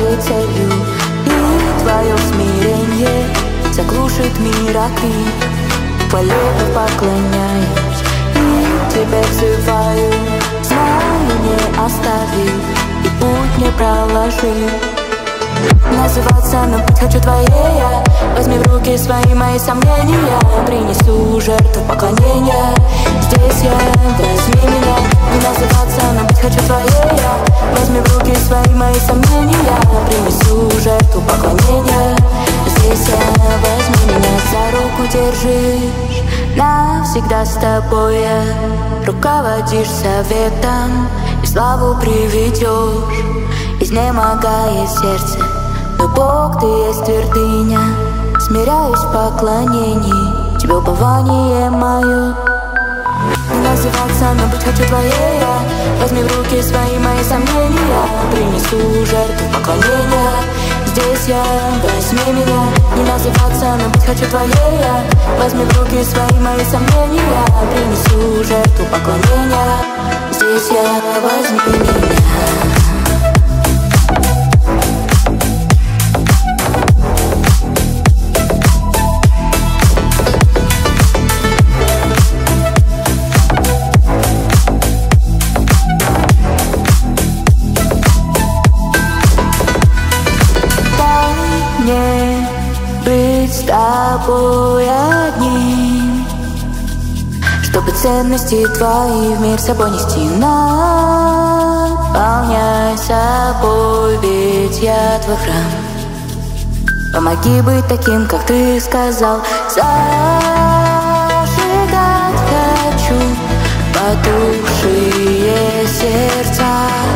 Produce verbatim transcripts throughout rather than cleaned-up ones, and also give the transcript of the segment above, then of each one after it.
твоей целью, и твое смирение заглушит мир, а ты колено поклоняюсь и тебе взываю. Знаю, не остави и путь не проложи. Называться на путь хочу твоей я. Возьми в руки свои мои сомнения, принесу жертву поклонения. Здесь я, возьми меня. Не называться на путь хочу твоей я. Возьми в руки свои мои сомнения, принесу жертву поклонения. Здесь я, возьми меня, за руку держишь. Навсегда с тобой я. Руководишь советом и славу приведешь. Изнемогает сердце, но Бог, ты есть твердыня. Смиряюсь в поклонении, тебе упование мое. Не называться, но быть хочу твоей я. Возьми в руки свои мои сомнения, принесу жертву поклонения. Здесь я, возьми меня. Не называться, но быть хочу твоей я. Возьми в руки свои мои сомнения, принесу жертву поклонения. Здесь я, возьми меня. С тобой одним, чтобы ценности твои в мир собой нести. Наполняй собой, ведь я твой храм. Помоги быть таким, как ты сказал. Зажигать хочу потухшие сердца,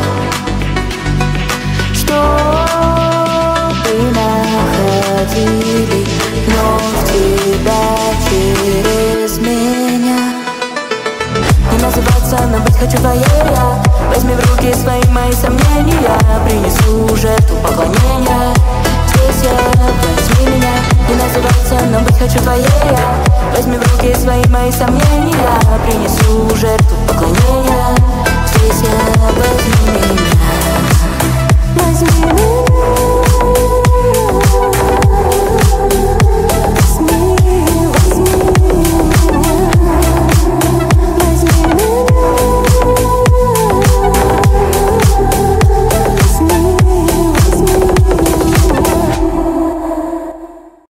чтобы находили вновь тебя через меня. Не называться, но быть хочу твоей я. Возьми в руки свои мои сомнения, принесу жертву поклонения. Здесь я, возьми меня. Не называться, но быть хочу твоей я. Возьми в руки свои мои сомнения, принесу жертву поклонения. Здесь я, возьми меня. Возьми меня.